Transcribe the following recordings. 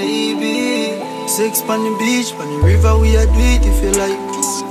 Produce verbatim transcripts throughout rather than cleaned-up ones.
baby. Sex on the beach, on the river, we are do it if you like.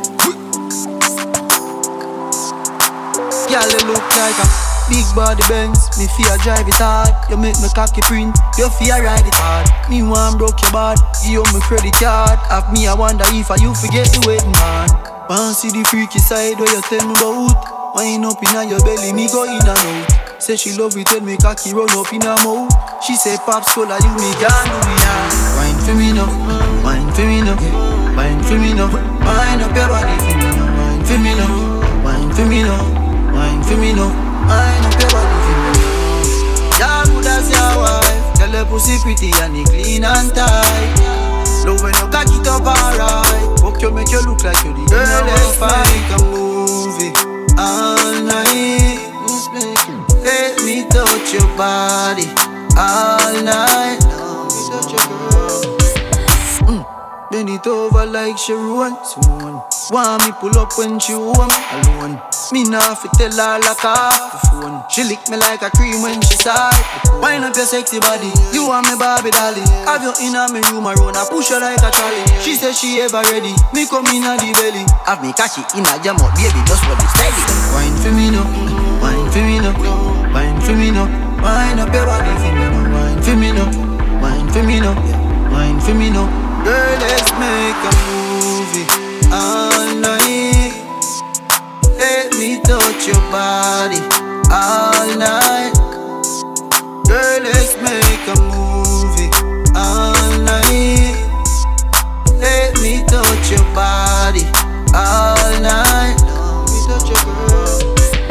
Girl, you look like a big body Benz. Me fear drive it hard. You make me cocky print. You fear ride it hard. Me want broke your bad. Give you my credit card. Have me, I wonder if I you forget the waiting man. Want see the freaky side where you tell me about. Wind up in your belly, me go in and out. Say she love it when me cocky run up in her mouth. She say Pops cola, you me can't do me hard. Wine for me now, wine for me now, wine for me now. Wine up your body for me now, wine for me now, wine for me now. Wine for me now, wine up your body for me now. Yeah, good as your wife. Tell her pussy pretty and it clean and tight. Love when you cock it up alright. Fuck you, make you look like you the girl. Let's make a movie all night. Let me touch your body all night. Let me touch your girl. Mm. Bend it over like Sharon Simone. Want me pull up when she home alone. Me nah fi tell her like off the phone. She lick me like a cream when she side. Wind up your sexy body, you want me Barbie dolly. Have you in a me room around, I push her like a trolley. She say she ever ready, me come in a the belly. Have me catch it in a jam up, baby, just for the steady. Wine for me now, wine for me now, wine for me now. Wine up your body for me now, wine for me now, wine for me now, wine for me now. Girl, let's make a movie all night. Let me touch your body all night. Girl, let's make a movie all night. Let me touch your body all night. Let me touch your girl.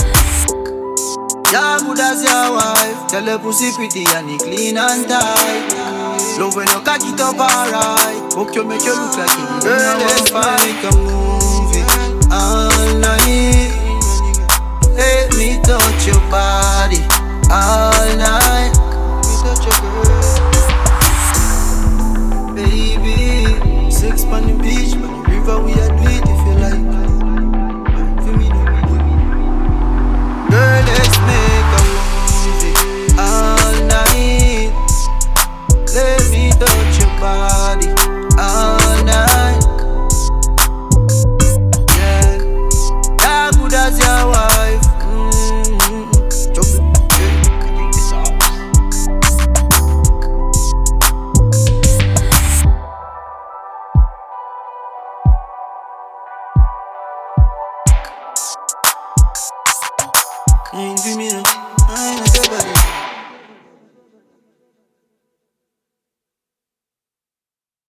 Yeah, good as your wife. Tell her pussy pretty and it clean and tight. Love when you cock it up alright. Fuck you, make you look like you. Girl, let's make a movie all night. Let me touch your body all night.